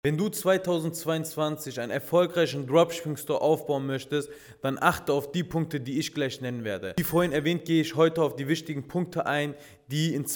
Wenn du 2022 einen erfolgreichen Dropshipping-Store aufbauen möchtest, dann achte auf die Punkte, die ich gleich nennen werde. Wie vorhin erwähnt, gehe ich heute auf die wichtigen Punkte ein, die in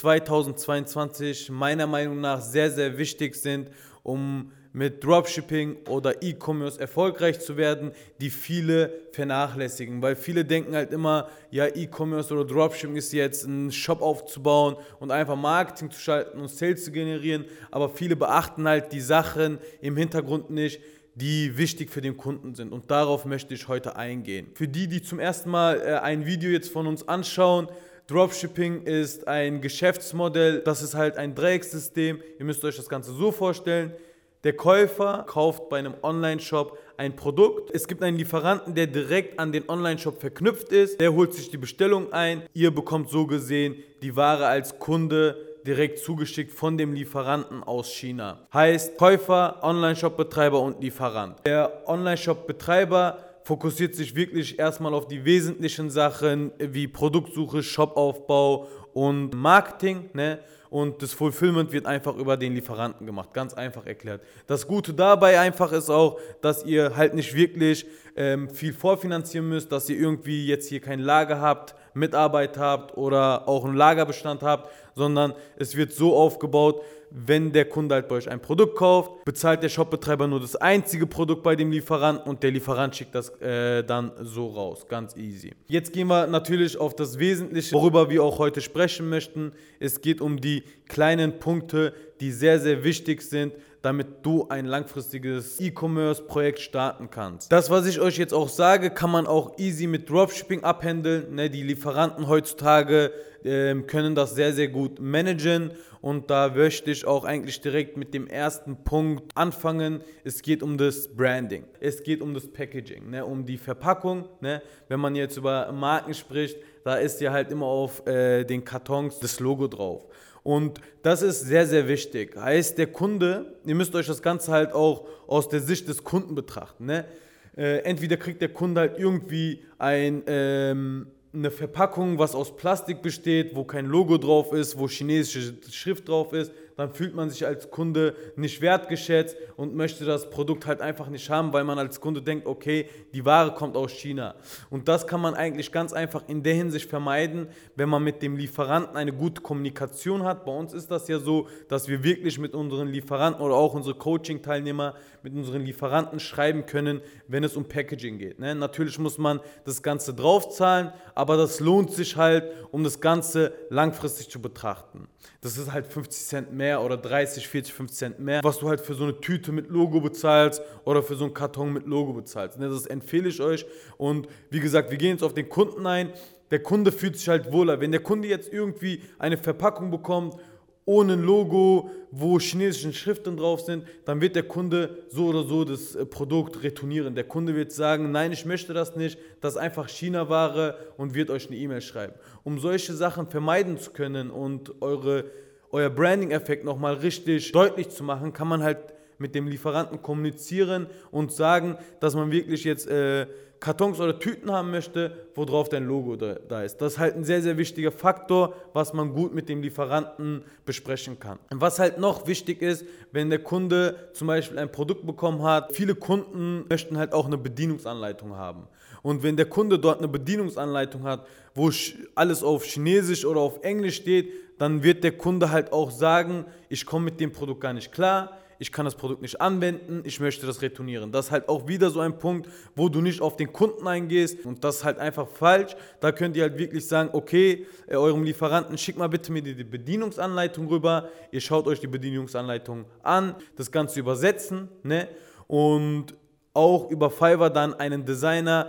2022 meiner Meinung nach sehr, sehr wichtig sind, um mit Dropshipping oder E-Commerce erfolgreich zu werden, die viele vernachlässigen. Weil viele denken halt immer, ja, E-Commerce oder Dropshipping ist jetzt einen Shop aufzubauen und einfach Marketing zu schalten und Sales zu generieren, aber viele beachten halt die Sachen im Hintergrund nicht, die wichtig für den Kunden sind, und darauf möchte ich heute eingehen. Für die, die zum ersten Mal ein Video jetzt von uns anschauen: Dropshipping ist ein Geschäftsmodell, das ist halt ein Dreieckssystem. Ihr müsst euch das Ganze so vorstellen: Der Käufer kauft bei einem Online-Shop ein Produkt. Es gibt einen Lieferanten, der direkt an den Online-Shop verknüpft ist. Der holt sich die Bestellung ein. Ihr bekommt so gesehen die Ware als Kunde direkt zugeschickt von dem Lieferanten aus China. Heißt Käufer, Online-Shop-Betreiber und Lieferant. Der Online-Shop-Betreiber fokussiert sich wirklich erstmal auf die wesentlichen Sachen wie Produktsuche, Shopaufbau und Marketing, ne? Und das Fulfillment wird einfach über den Lieferanten gemacht, ganz einfach erklärt. Das Gute dabei einfach ist auch, dass ihr halt nicht wirklich viel vorfinanzieren müsst, dass ihr irgendwie jetzt hier kein Lager habt, Mitarbeiter habt oder auch einen Lagerbestand habt, sondern es wird so aufgebaut: Wenn der Kunde halt bei euch ein Produkt kauft, bezahlt der Shopbetreiber nur das einzige Produkt bei dem Lieferanten und der Lieferant schickt das dann so raus. Ganz easy. Jetzt gehen wir natürlich auf das Wesentliche, worüber wir auch heute sprechen möchten. Es geht um die kleinen Punkte, die sehr, sehr wichtig sind, damit du ein langfristiges E-Commerce-Projekt starten kannst. Das, was ich euch jetzt auch sage, kann man auch easy mit Dropshipping abhandeln. Ne? Die Lieferanten heutzutage können das sehr, sehr gut managen, und da möchte ich auch eigentlich direkt mit dem ersten Punkt anfangen. Es geht um das Branding, es geht um das Packaging, ne? Um die Verpackung. Ne? Wenn man jetzt über Marken spricht, da ist ja halt immer auf den Kartons das Logo drauf. Und das ist sehr, sehr wichtig. Heißt, der Kunde, ihr müsst euch das Ganze halt auch aus der Sicht des Kunden betrachten. Ne? Entweder kriegt der Kunde halt irgendwie eine Verpackung, was aus Plastik besteht, wo kein Logo drauf ist, wo chinesische Schrift drauf ist, dann fühlt man sich als Kunde nicht wertgeschätzt und möchte das Produkt halt einfach nicht haben, weil man als Kunde denkt, okay, die Ware kommt aus China. Und das kann man eigentlich ganz einfach in der Hinsicht vermeiden, wenn man mit dem Lieferanten eine gute Kommunikation hat. Bei uns ist das ja so, dass wir wirklich mit unseren Lieferanten oder auch unsere Coaching-Teilnehmer mit unseren Lieferanten schreiben können, wenn es um Packaging geht. Ne? Natürlich muss man das Ganze draufzahlen, aber das lohnt sich halt, um das Ganze langfristig zu betrachten. Das ist halt 50 Cent mehr oder 30, 40, 50 Cent mehr, was du halt für so eine Tüte mit Logo bezahlst oder für so einen Karton mit Logo bezahlst. Das empfehle ich euch. Und wie gesagt, wir gehen jetzt auf den Kunden ein. Der Kunde fühlt sich halt wohler. Wenn der Kunde jetzt irgendwie eine Verpackung bekommt ohne ein Logo, wo chinesische Schriften drauf sind, dann wird der Kunde so oder so das Produkt retournieren. Der Kunde wird sagen, nein, ich möchte das nicht, das ist einfach China-Ware, und wird euch eine E-Mail schreiben. Um solche Sachen vermeiden zu können und euer Branding-Effekt nochmal richtig deutlich zu machen, kann man halt mit dem Lieferanten kommunizieren und sagen, dass man wirklich jetzt Kartons oder Tüten haben möchte, wo drauf dein Logo da ist. Das ist halt ein sehr, sehr wichtiger Faktor, was man gut mit dem Lieferanten besprechen kann. Und was halt noch wichtig ist, wenn der Kunde zum Beispiel ein Produkt bekommen hat, viele Kunden möchten halt auch eine Bedienungsanleitung haben. Und wenn der Kunde dort eine Bedienungsanleitung hat, wo alles auf Chinesisch oder auf Englisch steht, dann wird der Kunde halt auch sagen, ich komme mit dem Produkt gar nicht klar, ich kann das Produkt nicht anwenden, ich möchte das retournieren. Das ist halt auch wieder so ein Punkt, wo du nicht auf den Kunden eingehst, und das ist halt einfach falsch. Da könnt ihr halt wirklich sagen, okay, eurem Lieferanten, schickt mal bitte mir die Bedienungsanleitung rüber, ihr schaut euch die Bedienungsanleitung an, das Ganze übersetzen, ne? Und auch über Fiverr dann einen Designer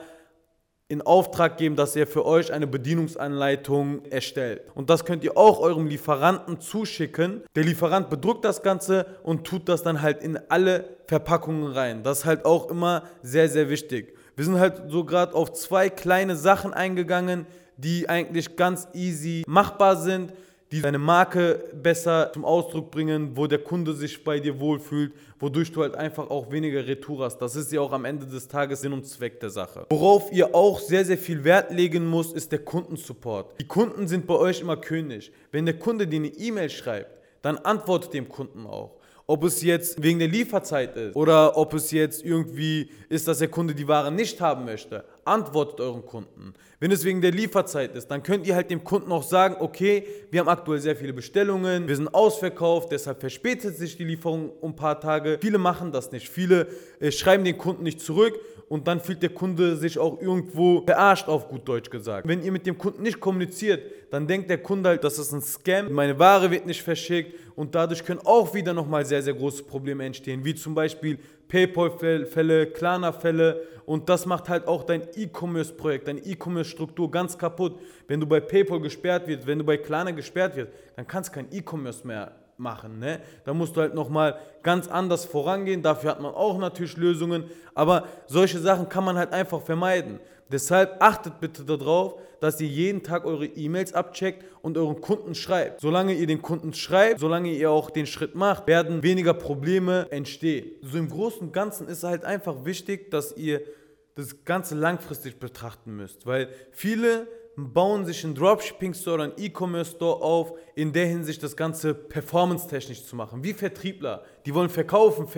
in Auftrag geben, dass er für euch eine Bedienungsanleitung erstellt. Und das könnt ihr auch eurem Lieferanten zuschicken. Der Lieferant bedruckt das Ganze und tut das dann halt in alle Verpackungen rein. Das ist halt auch immer sehr, sehr wichtig. Wir sind halt so gerade auf zwei kleine Sachen eingegangen, die eigentlich ganz easy machbar sind, die deine Marke besser zum Ausdruck bringen, wo der Kunde sich bei dir wohlfühlt, wodurch du halt einfach auch weniger Retour hast. Das ist ja auch am Ende des Tages Sinn und Zweck der Sache. Worauf ihr auch sehr, sehr viel Wert legen müsst, ist der Kundensupport. Die Kunden sind bei euch immer König. Wenn der Kunde dir eine E-Mail schreibt, dann antwortet dem Kunden auch. Ob es jetzt wegen der Lieferzeit ist oder ob es jetzt irgendwie ist, dass der Kunde die Ware nicht haben möchte. Antwortet euren Kunden. Wenn es wegen der Lieferzeit ist, dann könnt ihr halt dem Kunden auch sagen, okay, wir haben aktuell sehr viele Bestellungen, wir sind ausverkauft, deshalb verspätet sich die Lieferung um ein paar Tage. Viele machen das nicht. Viele schreiben den Kunden nicht zurück und dann fühlt der Kunde sich auch irgendwo verarscht, auf gut Deutsch gesagt. Wenn ihr mit dem Kunden nicht kommuniziert, dann denkt der Kunde halt, das ist ein Scam, meine Ware wird nicht verschickt und dadurch können auch wieder nochmal sehr, sehr große Probleme entstehen, wie zum Beispiel PayPal-Fälle, Klarna-Fälle und das macht halt auch dein E-Commerce-Projekt, deine E-Commerce-Struktur ganz kaputt. Wenn du bei PayPal gesperrt wirst, wenn du bei Klarna gesperrt wirst, dann kannst du kein E-Commerce mehr machen, ne? Da musst du halt nochmal ganz anders vorangehen, dafür hat man auch natürlich Lösungen, aber solche Sachen kann man halt einfach vermeiden. Deshalb achtet bitte darauf, dass ihr jeden Tag eure E-Mails abcheckt und euren Kunden schreibt. Solange ihr den Kunden schreibt, solange ihr auch den Schritt macht, werden weniger Probleme entstehen. So im Großen und Ganzen ist halt einfach wichtig, dass ihr das Ganze langfristig betrachten müsst, weil viele bauen sich einen Dropshipping-Store oder einen E-Commerce-Store auf, in der Hinsicht das Ganze performance-technisch zu machen. Wie Vertriebler, die wollen verkaufen,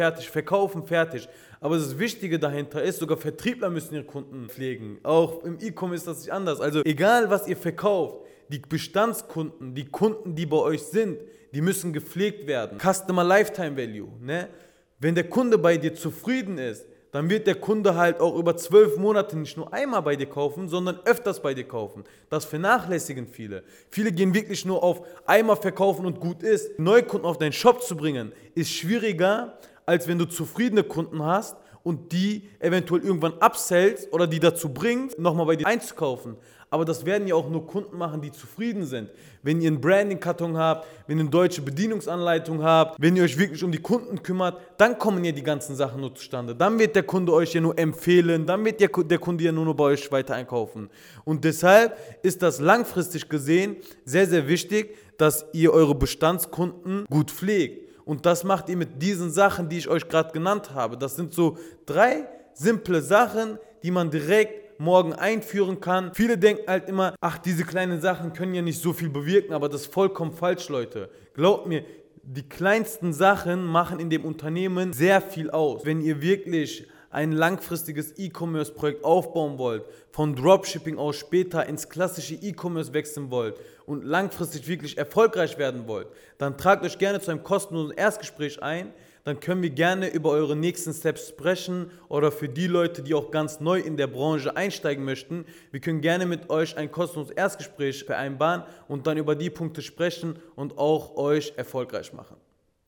fertig. Aber das Wichtige dahinter ist, sogar Vertriebler müssen ihre Kunden pflegen. Auch im E-Commerce ist das nicht anders. Also egal, was ihr verkauft, die Bestandskunden, die Kunden, die bei euch sind, die müssen gepflegt werden. Customer Lifetime Value, ne? Wenn der Kunde bei dir zufrieden ist, dann wird der Kunde halt auch über 12 Monate nicht nur einmal bei dir kaufen, sondern öfters bei dir kaufen. Das vernachlässigen viele. Viele gehen wirklich nur auf einmal verkaufen und gut ist. Neukunden auf deinen Shop zu bringen, ist schwieriger, als wenn du zufriedene Kunden hast und die eventuell irgendwann upsellst oder die dazu bringst, nochmal bei dir einzukaufen. Aber das werden ja auch nur Kunden machen, die zufrieden sind. Wenn ihr einen Branding-Karton habt, wenn ihr eine deutsche Bedienungsanleitung habt, wenn ihr euch wirklich um die Kunden kümmert, dann kommen ja die ganzen Sachen nur zustande. Dann wird der Kunde euch ja nur empfehlen, dann wird der Kunde ja nur bei euch weiter einkaufen. Und deshalb ist das langfristig gesehen sehr, sehr wichtig, dass ihr eure Bestandskunden gut pflegt. Und das macht ihr mit diesen Sachen, die ich euch gerade genannt habe. Das sind so 3 simple Sachen, die man direkt morgen einführen kann. Viele denken halt immer, ach, diese kleinen Sachen können ja nicht so viel bewirken, aber das ist vollkommen falsch, Leute. Glaubt mir, die kleinsten Sachen machen in dem Unternehmen sehr viel aus. Wenn ihr wirklich ein langfristiges E-Commerce-Projekt aufbauen wollt, von Dropshipping aus später ins klassische E-Commerce wechseln wollt und langfristig wirklich erfolgreich werden wollt, dann tragt euch gerne zu einem kostenlosen Erstgespräch ein. Dann können wir gerne über eure nächsten Steps sprechen oder für die Leute, die auch ganz neu in der Branche einsteigen möchten. Wir können gerne mit euch ein kostenloses Erstgespräch vereinbaren und dann über die Punkte sprechen und auch euch erfolgreich machen.